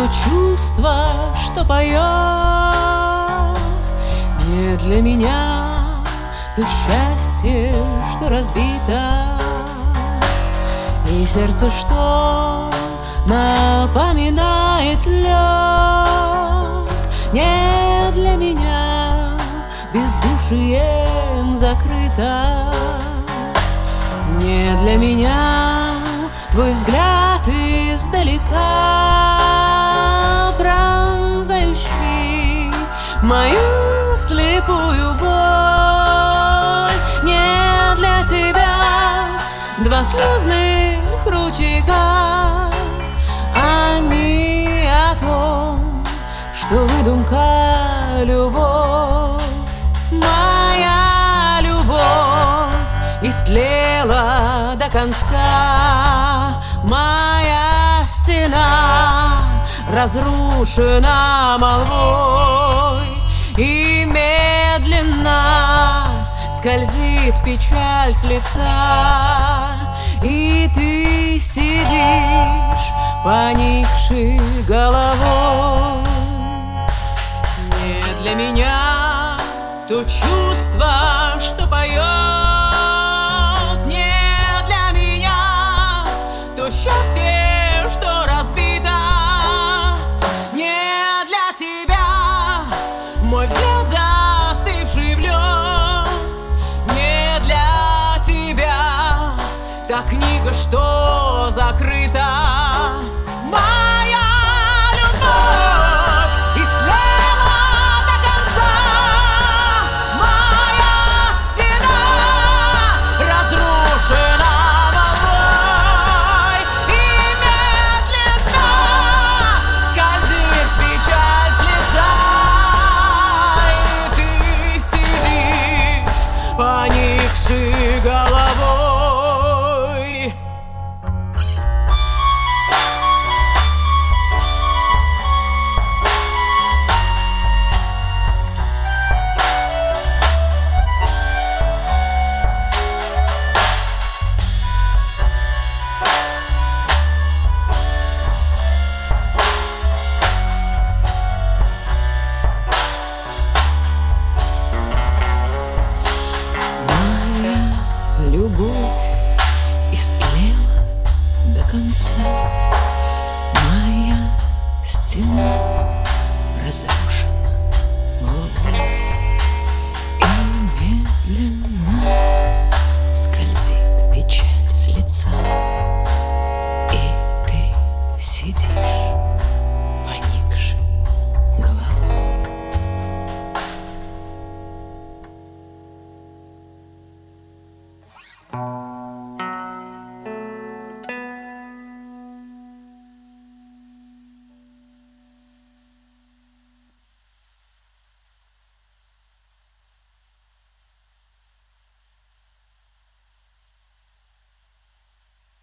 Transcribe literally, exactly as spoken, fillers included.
то чувство, что поет, не для меня, то счастье, что разбито, и сердце, что напоминает лед, не для меня, бездушием закрыто, не для меня твой взгляд издалека, пронзающий мою слепую боль. Не для тебя два слезных ручейка, они о том, что выдумка любовь. Моя любовь истлела до конца, моя стена разрушена молвой, и медленно скользит печаль с лица, и ты сидишь, поникший головой. Не для меня то чувство, что поет, не для меня то счастье, что разбито, не для тебя мой взгляд застывший в лед, не для тебя та книга, что